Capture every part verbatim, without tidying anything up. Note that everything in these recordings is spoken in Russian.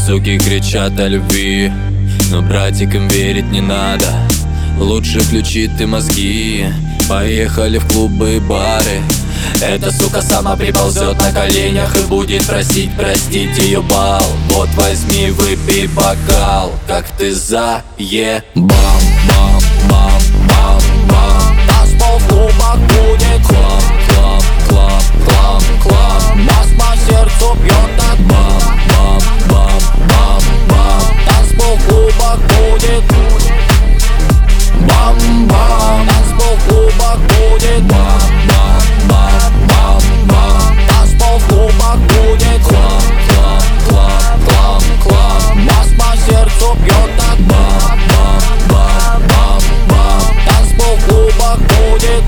Суки кричат о любви, но братикам верить не надо. Лучше включи ты мозги, поехали в клубы и бары. Эта сука сама приползет на коленях и будет просить простить ее бал. Вот возьми, выпей бокал, как ты заебал. Бам, бам, бам, бам. Танцпол в клубах будет клам, клам, клам, клам, клам. Нас по сердцу бьет так. Бам, бам, бам, бам, бам. Танцпол в клубах будет бам, бам. Танцпол в клубах будет бам, бам, бам, бам, бам. Танцпол в клубах будет клам, клам, клам, клам, клам. Нас по сердцу бьет так. Бам, бам, бам, бам, бам. Танцпол в клубах будет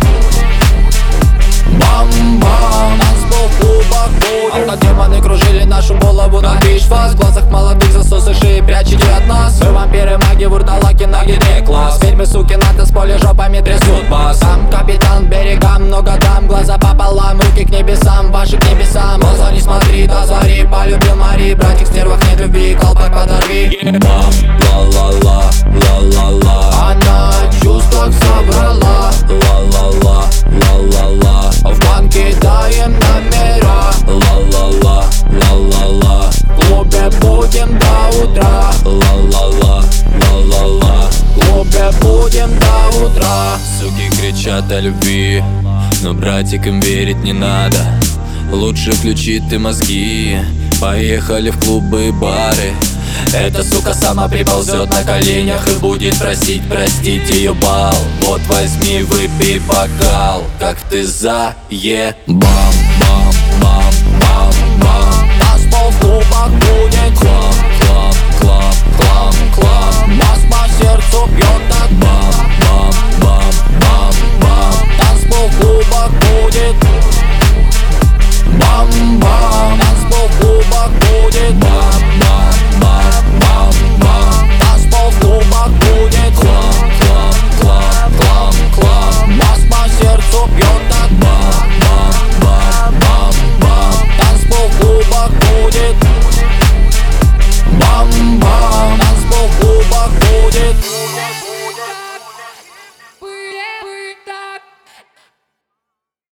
бам, бам. Танцпол в клубах будет. Автодемоны кружили нашу голову на бич-фас. В глазах молодых засосы шеи прячете от нас. Мы вампиры, маги, вурдалаки, ноги не класс. Ведьмы, суки, на танцполе жопами трясут бас. Сам капитан берегам, много дам. Глаза пополам, руки к небесам, ваши к небесам. Глаза не смотри, до зари, полюбил Мари. Братик, стервах нет любви, колпак подорви. Бам, ла-ла-ла, ла-ла-ла. Она в чувствах собрала. Ла-ла-ла, ла-ла-ла. В банке даем номера. Ла-ла-ла, ла-ла-ла. В клубе будем до утра. Ла-ла-ла, ла-ла-ла. В клубе будем до утра. Суки кричат о любви, но братикам верить не надо. Лучше включи ты мозги, поехали в клубы и бары. Эта сука сама приползет на коленях и будет просить простить ее бал. Вот возьми, выпей бокал, как ты заебал. Бам, бам, бам, бам. Танцпол в клубах будет клам, клам, клам, клам, клам. Нас по сердцу бьет.